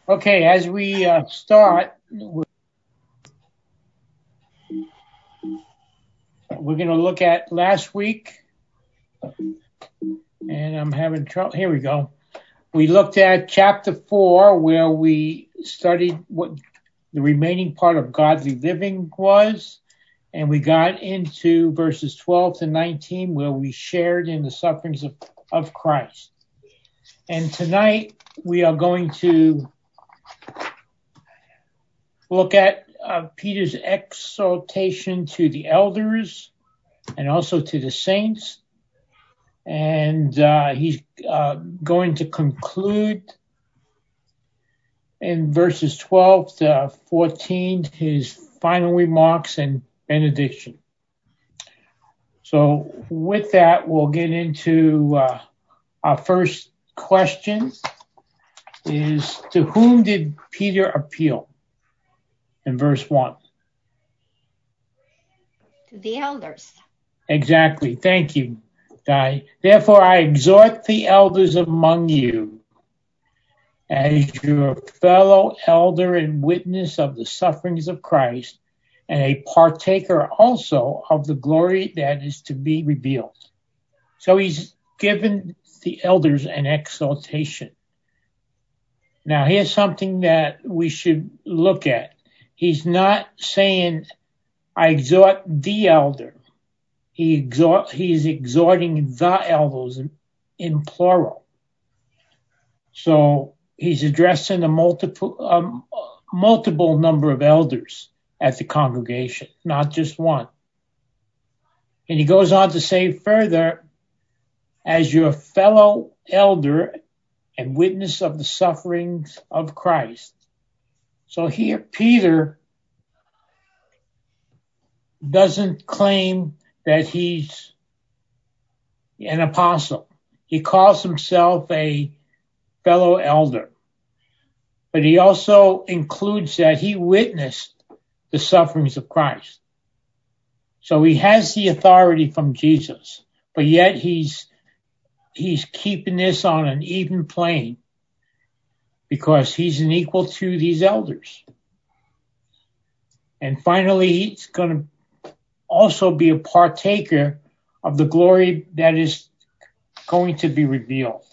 Okay, as we start, we're going to look at last week, and I'm having trouble. Here we go. We looked at chapter 4, where we studied what the remaining part of godly living was, and we got into verses 12 to 19, where we shared in the sufferings of Christ. And tonight, we are going to look at Peter's exhortation to the elders and also to the saints. And he's going to conclude in verses 12 to 14 his final remarks and benediction. So with that, we'll get into our first question is, to whom did Peter appeal? In verse 1. To the elders. Exactly. Thank you, Di. Therefore, I exhort the elders among you, as your fellow elder and witness of the sufferings of Christ, and a partaker also of the glory that is to be revealed. So he's given the elders an exhortation. Now, here's something that we should look at. He's not saying, I exhort the elder. He's exhorting the elders in plural. So he's addressing a multiple number of elders at the congregation, not just one. And he goes on to say further, as your fellow elder and witness of the sufferings of Christ. So here, Peter doesn't claim that he's an apostle. He calls himself a fellow elder. But he also includes that he witnessed the sufferings of Christ. So he has the authority from Jesus, but yet he's keeping this on an even plane because he's an equal to these elders. And finally, he's going to also be a partaker of the glory that is going to be revealed.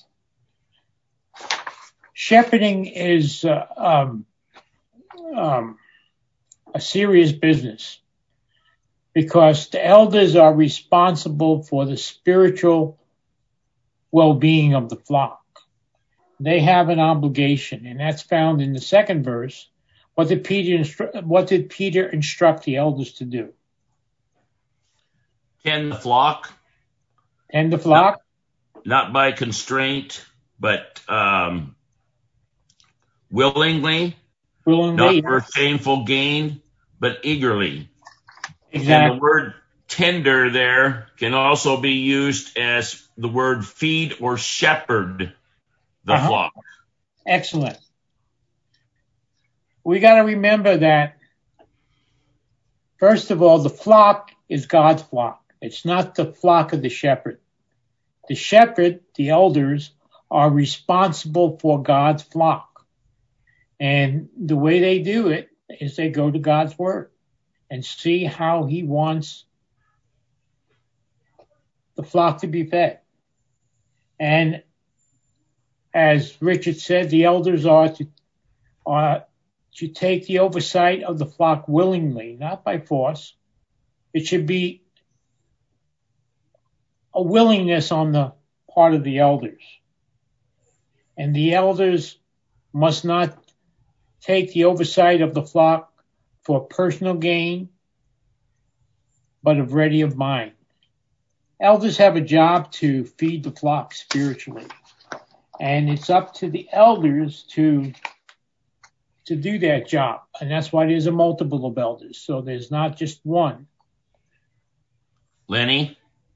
Shepherding is a serious business because the elders are responsible for the spiritual well-being of the flock. They have an obligation, and that's found in the second verse. What did Peter instruct the elders to do? Tend the flock. Tend the flock? Not by constraint, but willingly. Not for shameful gain, but eagerly. Exactly. And the word tender there can also be used as the word feed or shepherd the flock. Excellent. We got to remember that, first of all, the flock is God's flock. It's not the flock of the shepherd. The shepherd, the elders, are responsible for God's flock. And the way they do it is they go to God's word and see how he wants the flock to be fed. And as Richard said, the elders are to take the oversight of the flock willingly, not by force. It should be a willingness on the part of the elders. And the elders must not take the oversight of the flock for personal gain, but of ready of mind. Elders have a job to feed the flock spiritually. And it's up to the elders to do that job. And that's why there's a multiple of elders. So there's not just one. Lenny?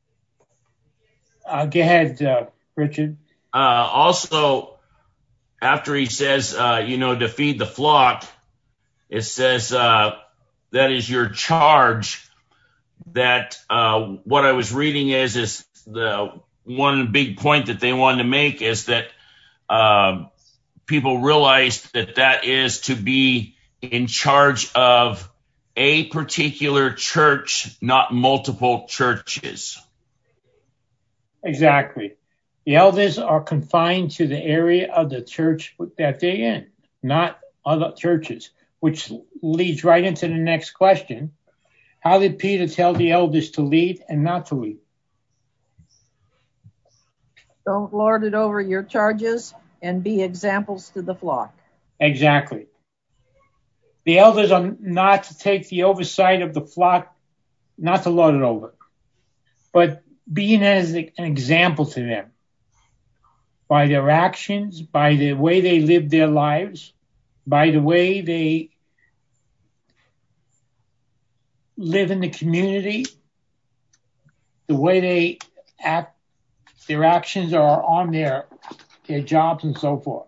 Go ahead, Richard. Also, after he says, to feed the flock, it says that is your charge. That what I was reading is the one big point that they wanted to make is that people realize that that is to be in charge of a particular church, not multiple churches. Exactly. The elders are confined to the area of the church that they're in, not other churches, which leads right into the next question. How did Peter tell the elders to lead and not to lead? Don't lord it over your charges and be examples to the flock. Exactly. The elders are not to take the oversight of the flock, not to lord it over, but being as an example to them by their actions, by the way they live their lives, by the way they live in the community, the way they act, their actions are on their jobs and so forth.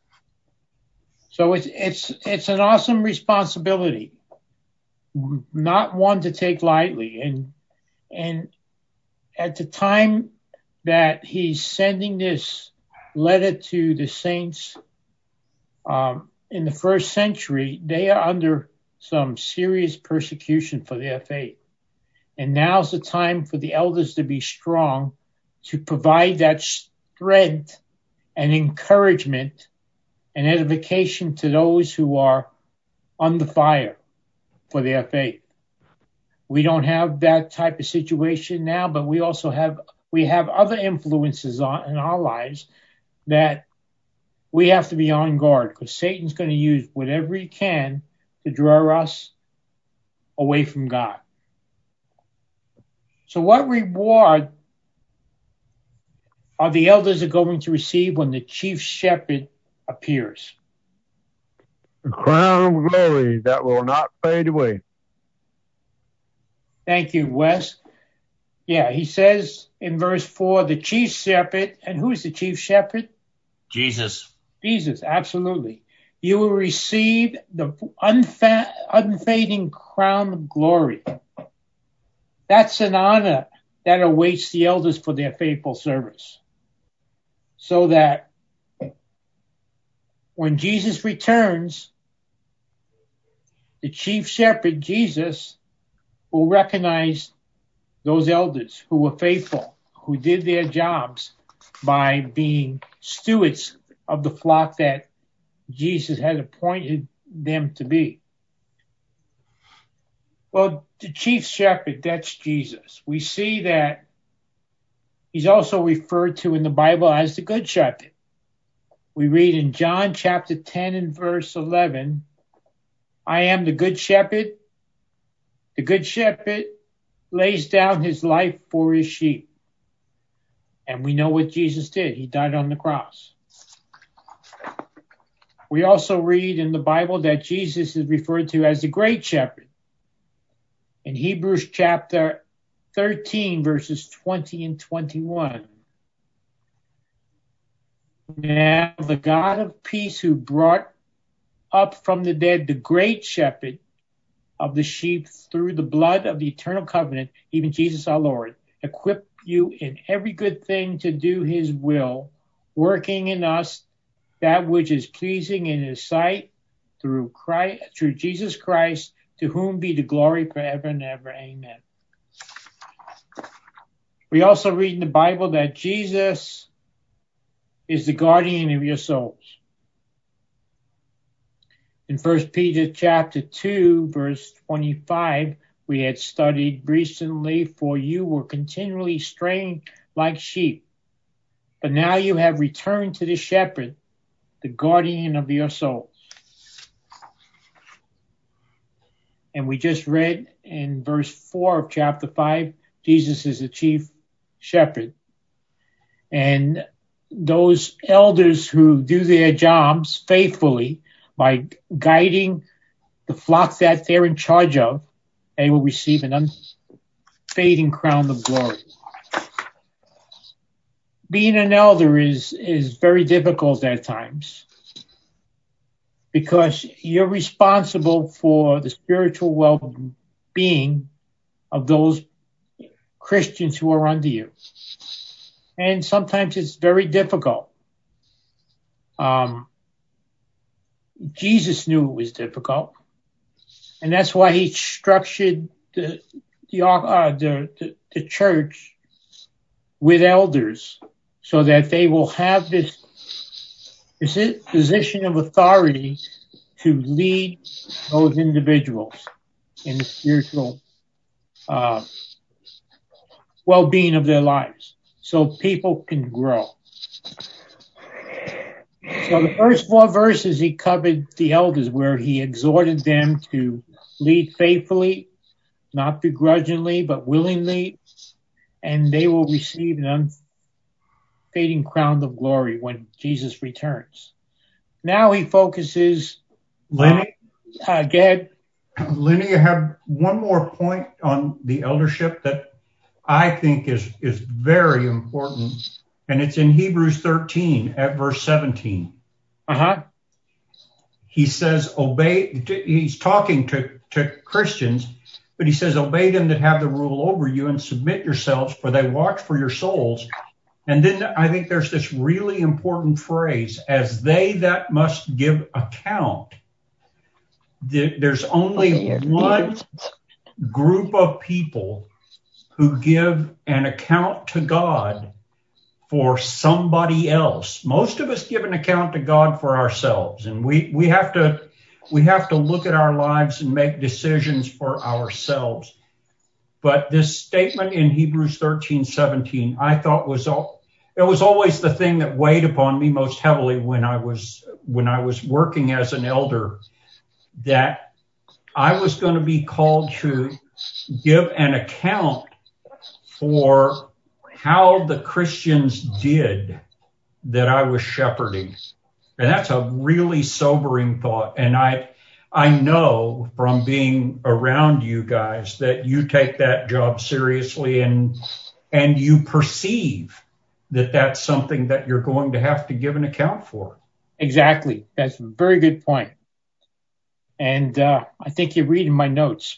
So it's an awesome responsibility, not one to take lightly. And at the time that he's sending this letter to the saints in the first century, they are under some serious persecution for their faith. And now's the time for the elders to be strong, to provide that strength and encouragement and edification to those who are under fire for their faith. We don't have that type of situation now, but we also have other influences in our lives that we have to be on guard, because Satan's going to use whatever he can to draw us away from God. So what reward are the elders are going to receive when the chief shepherd appears? A crown of glory that will not fade away. Thank you, Wes. Yeah, he says in verse 4, the chief shepherd, and who's the chief shepherd? Jesus. Jesus, absolutely. You will receive the unfading crown of glory. That's an honor that awaits the elders for their faithful service. So that when Jesus returns, the chief shepherd, Jesus, will recognize those elders who were faithful, who did their jobs by being stewards of the flock that Jesus had appointed them to be. Well, the chief shepherd, that's Jesus. We see that he's also referred to in the Bible as the good shepherd. We read in John chapter 10 and verse 11, I am the good shepherd. The good shepherd lays down his life for his sheep. And we know what Jesus did. He died on the cross. We also read in the Bible that Jesus is referred to as the great shepherd. In Hebrews chapter 13, verses 20 and 21. Now the God of peace, who brought up from the dead the great shepherd of the sheep through the blood of the eternal covenant, even Jesus our Lord, equip you in every good thing to do his will, working in us that which is pleasing in his sight, through Jesus Christ, to whom be the glory forever and ever. Amen. We also read in the Bible that Jesus is the guardian of your souls. In 1 Peter chapter 2, verse 25, we had studied recently, for you were continually straying like sheep, but now you have returned to the shepherd, the guardian of your souls. And we just read in verse 4 of chapter 5, Jesus is the chief shepherd. And those elders who do their jobs faithfully by guiding the flock that they're in charge of, they will receive an unfading crown of glory. Being an elder is very difficult at times, because you're responsible for the spiritual well-being of those Christians who are under you. And sometimes it's very difficult. Jesus knew it was difficult, and that's why he structured the church with elders, so that they will have this position of authority to lead those individuals in the spiritual well-being of their lives, so people can grow. So the first 4 verses, he covered the elders, where he exhorted them to lead faithfully, not begrudgingly, but willingly, and they will receive an unfading crown of glory when Jesus returns. Now he focuses... Lenny? Go ahead. Lenny, I have one more point on the eldership that I think is very important, and it's in Hebrews 13 at verse 17. He says, obey, he's talking to Christians, but he says, obey them that have the rule over you and submit yourselves, for they watch for your souls. And then I think there's this really important phrase, as they that must give account. There's only one group of people who give an account to God for somebody else. Most of us give an account to God for ourselves, and we have to look at our lives and make decisions for ourselves. But this statement in Hebrews 13:17, I thought it was always the thing that weighed upon me most heavily when I was working as an elder, that I was going to be called to give an account for how the Christians did that I was shepherding. And that's a really sobering thought. And I know from being around you guys that you take that job seriously, and you perceive that that's something that you're going to have to give an account for. Exactly. That's a very good point. And I think you're reading my notes.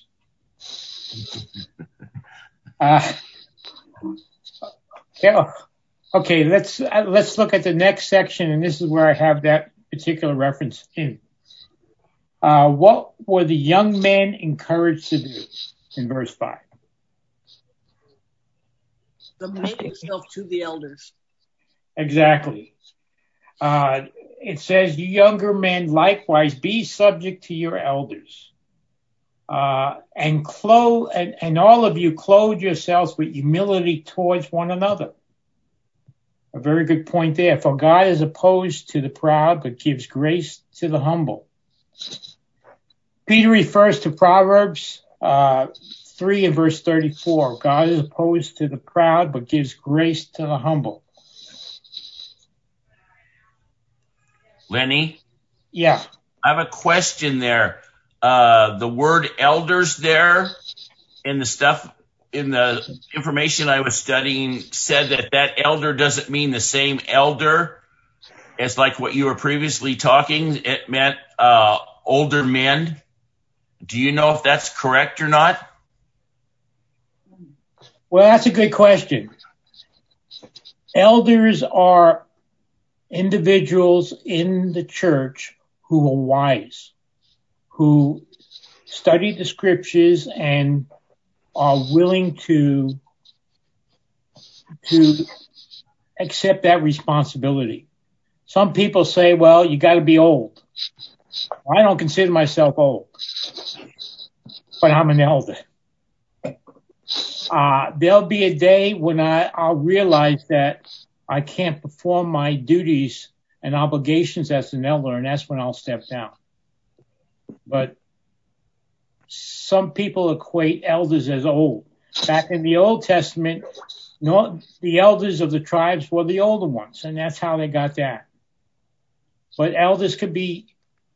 Okay, let's look at the next section, and this is where I have that particular reference in. What were the young men encouraged to do in verse 5? Submit yourself to the elders. Exactly. It says, you younger men likewise be subject to your elders, and all of you clothe yourselves with humility towards one another. A very good point there. For God is opposed to the proud, but gives grace to the humble. Peter refers to Proverbs 3 and verse 34. God is opposed to the proud, but gives grace to the humble. Lenny? Yeah. I have a question there. The word elders there in the stuff, in the information I was studying, said that elder doesn't mean the same elder as like what you were previously talking. It meant older men. Do you know if that's correct or not? Well, that's a good question. Elders are individuals in the church who are wise, who study the scriptures and are willing to accept that responsibility. Some people say, well, you got to be old. I don't consider myself old, but I'm an elder. There'll be a day when I'll realize that I can't perform my duties and obligations as an elder, and that's when I'll step down. But some people equate elders as old. Back in the Old Testament, the elders of the tribes were the older ones, and that's how they got that. But elders could be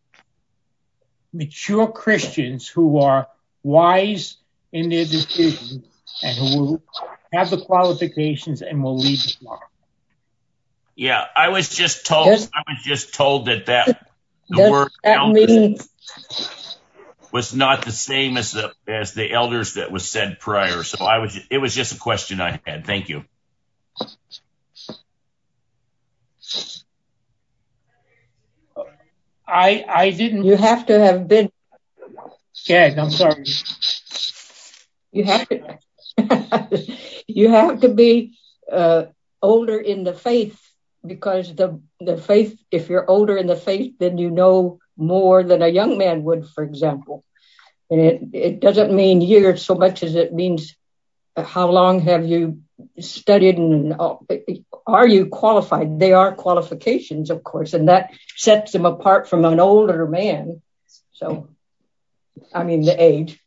mature Christians who are wise in their decisions and who will have the qualifications and will lead the flock. Yeah, I was just told that the word elders was not the same as the elders that was said prior. So it was just a question I had. Thank you. I didn't. You have to have been. Yeah, I'm sorry. You have to. You have to be older in the faith, because the faith. If you're older in the faith, then you know more than a young man would, for example. And it doesn't mean years so much as it means how long have you studied and are you qualified? They are qualifications, of course, and that sets them apart from an older man. So, I mean, the age.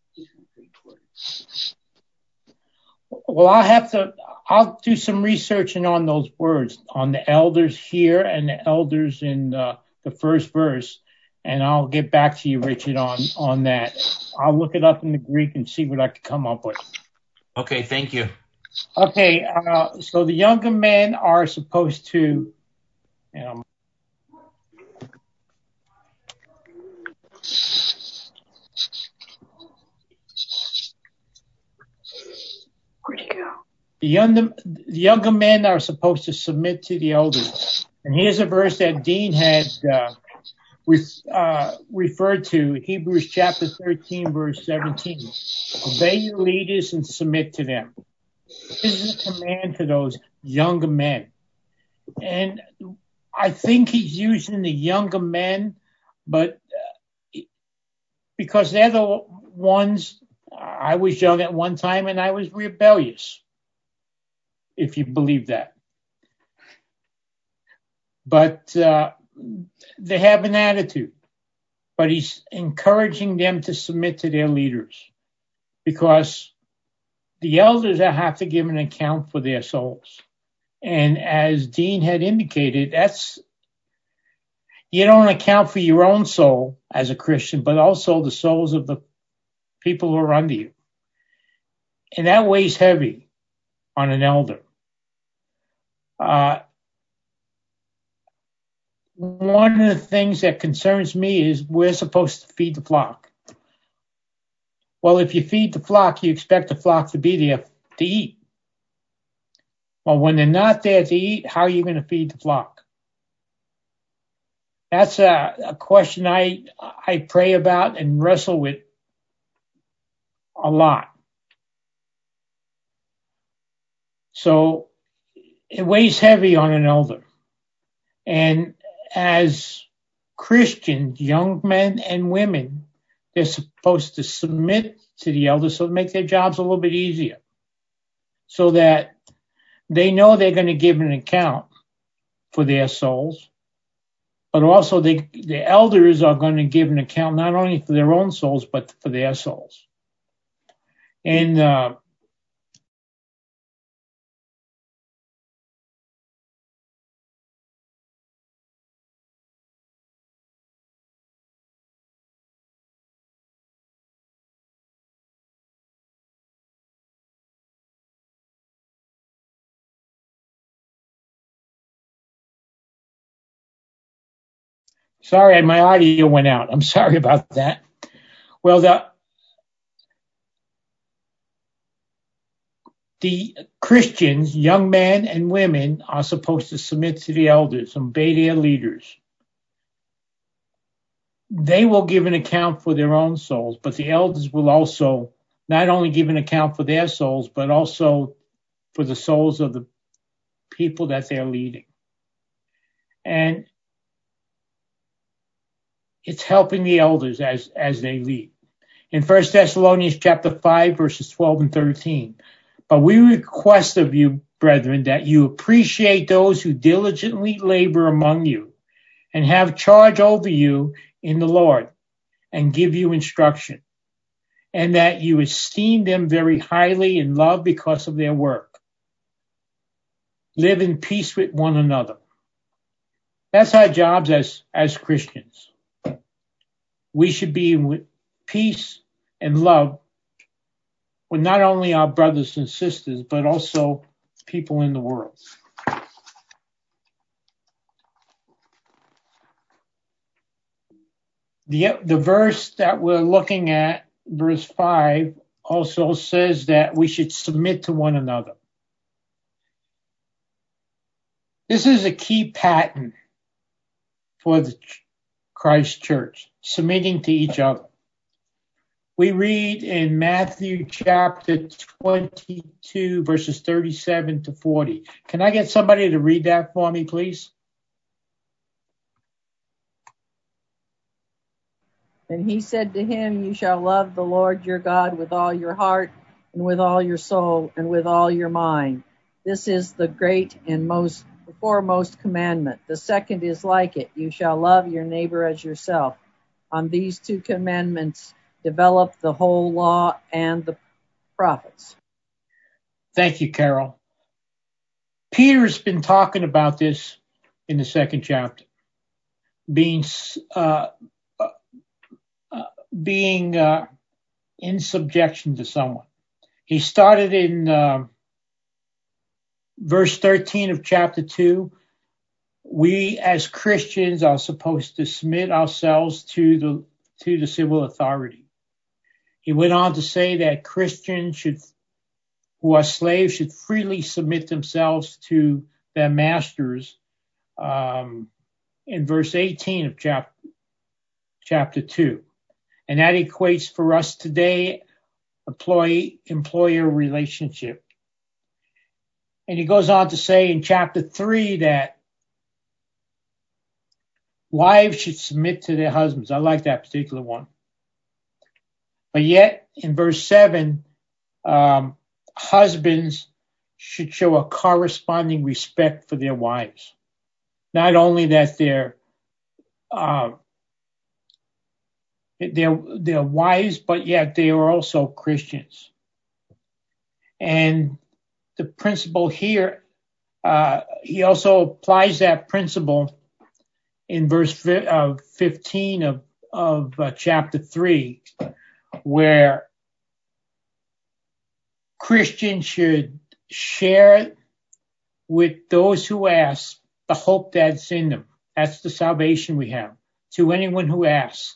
Well, I'll do some researching on those words, on the elders here and the elders in the first verse. And I'll get back to you, Richard, on that. I'll look it up in the Greek and see what I can come up with. Okay, thank you. Okay, so the younger men are supposed to, Where'd he go? The younger men are supposed to submit to the elders. And here's a verse that Dean had referred to, Hebrews chapter 13, verse 17. Obey your leaders and submit to them. This is a command to those younger men. And I think he's using the younger men, but because they're the ones, I was young at one time and I was rebellious, if you believe that. But they have an attitude, but he's encouraging them to submit to their leaders, because the elders have to give an account for their souls. And as Dean had indicated, you don't account for your own soul as a Christian, but also the souls of the people who are under you. And that weighs heavy on an elder. One of the things that concerns me is we're supposed to feed the flock. Well, if you feed the flock, you expect the flock to be there to eat. Well, when they're not there to eat, how are you going to feed the flock? That's a question I pray about and wrestle with a lot. So it weighs heavy on an elder. And as Christians, young men and women, they're supposed to submit to the elders so to make their jobs a little bit easier, so that they know they're going to give an account for their souls, but also the elders are going to give an account not only for their own souls, but for their souls. And sorry, my audio went out. I'm sorry about that. Well, the Christians, young men and women, are supposed to submit to the elders, obey their leaders. They will give an account for their own souls, but the elders will also not only give an account for their souls, but also for the souls of the people that they're leading. And it's helping the elders as they lead. In 1 Thessalonians chapter 5, verses 12 and 13, but we request of you, brethren, that you appreciate those who diligently labor among you and have charge over you in the Lord and give you instruction, and that you esteem them very highly in love because of their work. Live in peace with one another. That's our jobs as Christians. We should be in peace and love with not only our brothers and sisters, but also people in the world. The verse that we're looking at, verse 5, also says that we should submit to one another. This is a key pattern for the Christ Church, submitting to each other. We read in Matthew chapter 22, verses 37 to 40. Can I get somebody to read that for me, please? And he said to him, you shall love the Lord your God with all your heart and with all your soul and with all your mind. This is the great and foremost commandment. The second is like it. You shall love your neighbor as yourself. On these two commandments develop the whole law and the prophets. Thank you, Carol. Peter's been talking about this in the second chapter, being in subjection to someone. He started in verse 13 of chapter 2. We as Christians are supposed to submit ourselves to the civil authority. He went on to say that Christians who are slaves should freely submit themselves to their masters in verse 18 of chapter 2. And that equates for us today employee-employer relationship. And he goes on to say in chapter 3 that wives should submit to their husbands. I like that particular one. But yet, in verse 7, husbands should show a corresponding respect for their wives. Not only that they're wives, but yet they are also Christians. And the principle here, he also applies that principle in verse 15 of chapter 3, where Christians should share with those who ask the hope that's in them. That's the salvation we have. To anyone who asks.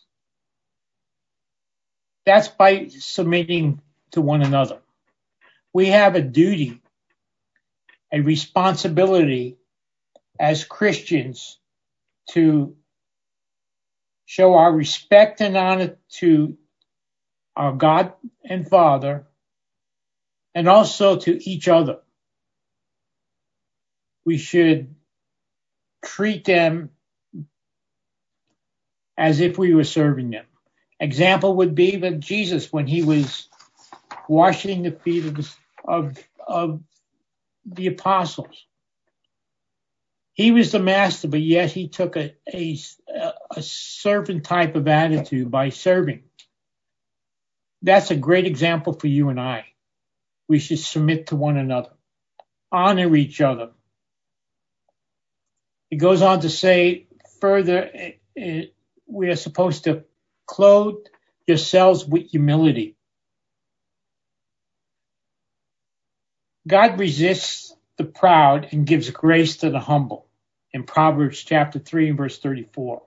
That's by submitting to one another. We have a duty, a responsibility as Christians to show our respect and honor to our God and Father, and also to each other. We should treat them as if we were serving them. Example would be with Jesus when he was washing the feet of the apostles. He was the master, but yet he took a servant type of attitude by serving. That's a great example for you and I. We should submit to one another, honor each other. It goes on to say further, we are supposed to clothe yourselves with humility. God resists the proud and gives grace to the humble in Proverbs chapter 3 and verse 34.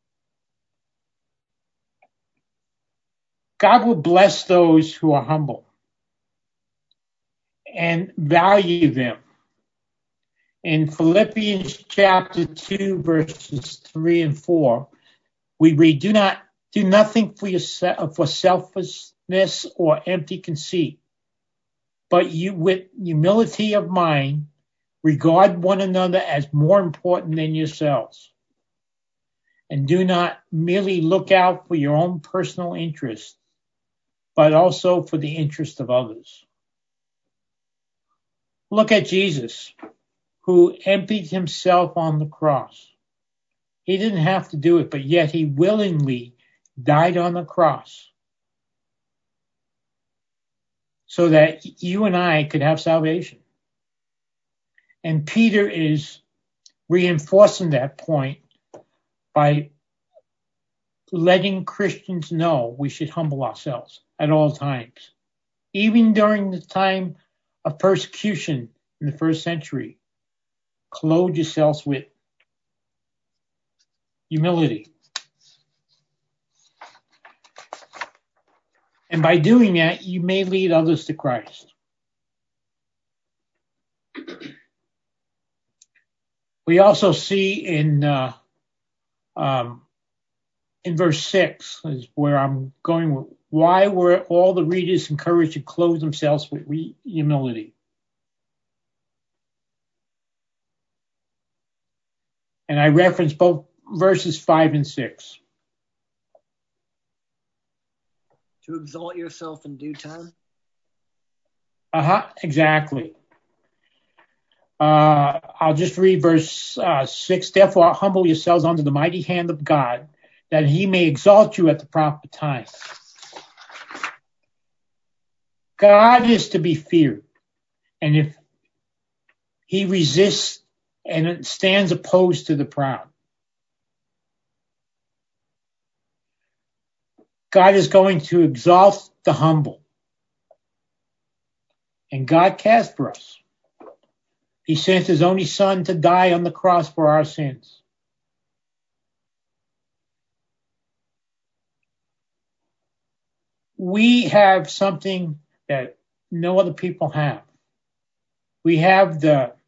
God will bless those who are humble and value them. In Philippians chapter 2, verses 3 and 4, we read, do nothing for selfishness or empty conceit, but you with humility of mind, regard one another as more important than yourselves. And do not merely look out for your own personal interests, but also for the interest of others. Look at Jesus, who emptied himself on the cross. He didn't have to do it, but yet he willingly died on the cross so that you and I could have salvation. And Peter is reinforcing that point by letting Christians know we should humble ourselves at all times. Even during the time of persecution in the first century, clothe yourselves with humility. And by doing that, you may lead others to Christ. We also see in in verse 6 is where I'm going with. Why were all the readers encouraged to clothe themselves with humility? And I reference both verses 5 and 6. To exalt yourself in due time. Exactly. I'll just read verse 6. Therefore, humble yourselves under the mighty hand of God, that he may exalt you at the proper time. God is to be feared. And if he resists and stands opposed to the proud, God is going to exalt the humble. And God cares for us. He sent his only son to die on the cross for our sins. We have something that no other people have. We have the